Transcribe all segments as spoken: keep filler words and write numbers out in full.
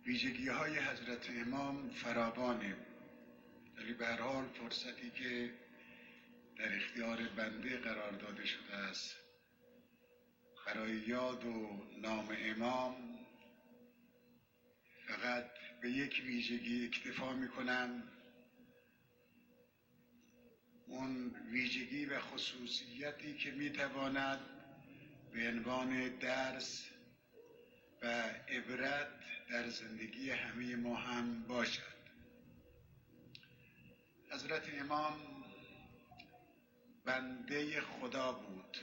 ویژگی های حضرت امام فراوانه، ولی به هر حال فرصتی که در اختیار بنده قرار داده شده است برای یاد و نام امام، فقط به یک ویژگی اکتفا میکنم. اون ویژگی و خصوصیتی که میتواند به عنوان درس و عبرت در زندگی همه ما هم باشد. حضرت امام بنده خدا بود.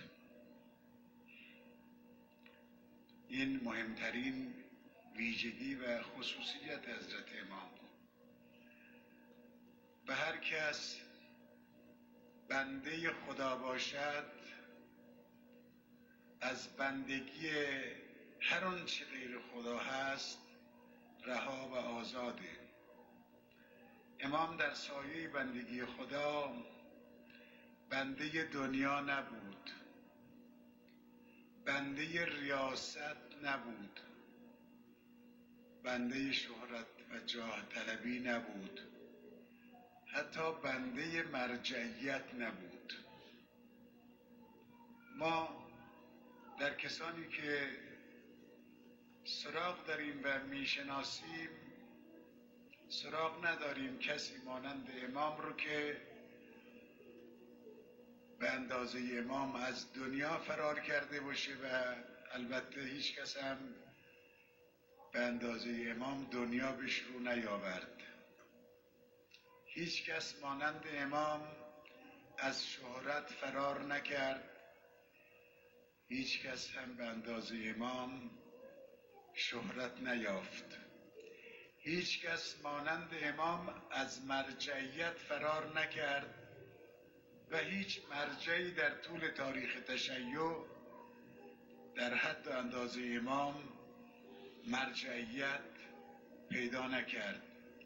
این مهمترین ویژگی و خصوصیت حضرت امام بود. به هر کس بنده خدا باشد، از بندگی هر آنچه غیر خدا هست رها و آزاده. امام در سایه بندگی خدا بنده دنیا نبود، بنده ریاست نبود، بنده شهرت و جاه طلبی نبود، حتی بنده مرجعیت نبود. ما در کسانی که سراغ داریم و میشناسیم سراغ نداریم کسی مانند امام رو که به اندازه امام از دنیا فرار کرده باشه، و البته هیچ کس هم به اندازه امام دنیا بهش رو نیاورد. هیچ کس مانند امام از شهرت فرار نکرد، هیچ کس هم به اندازه امام شهرت نیافت. هیچ کس مانند امام از مرجعیت فرار نکرد و هیچ مرجعی در طول تاریخ تشیع در حد و اندازه امام مرجعیت پیدا نکرد.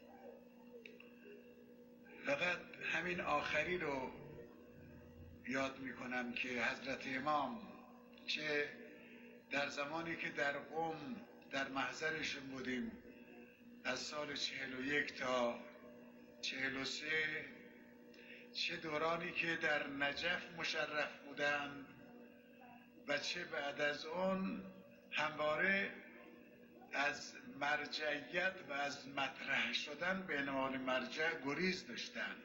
فقط همین آخری رو یاد میکنم که حضرت امام چه در زمانی که در قم در محضرشون بودیم از سال چهل و یک تا چهل و سه، چه دورانی که در نجف مشرف بودند و چه بعد از اون همواره از مرجعیت و از مطرح شدن به عنوان مرجع گریز داشتند.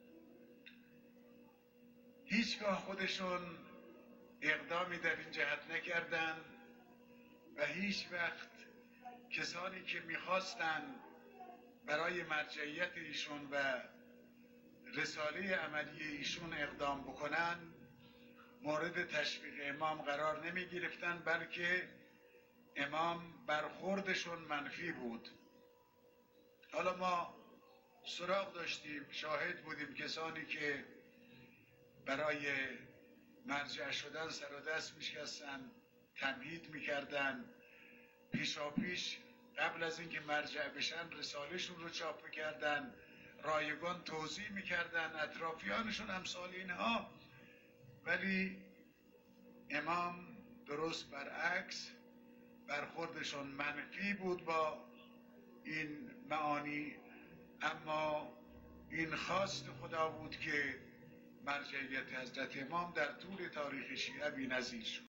هیچگاه خودشون اقدامی در این جهت نکردند و هیچ وقت کسانی که میخواستند برای مرجعیت ایشون و رساله عملی ایشون اقدام بکنن مورد تشویق امام قرار نمی گرفتن، بلکه امام برخوردشون منفی بود. حالا ما سراغ داشتیم، شاهد بودیم کسانی که برای مرجع شدن سر و دست میشکستن، تمهید میکردن، پیشا پیش قبل از اینکه مرجع بشن رسالهشون رو چاپ میکردن، رایگان توضیح میکردن، اطرافیانشون امثال اینها. ولی امام درست برعکس، برخوردشون منفی بود با این معانی، اما این خواست خدا بود که مرجعیت حضرت امام در طول تاریخ شیعه بی‌نظیر شد.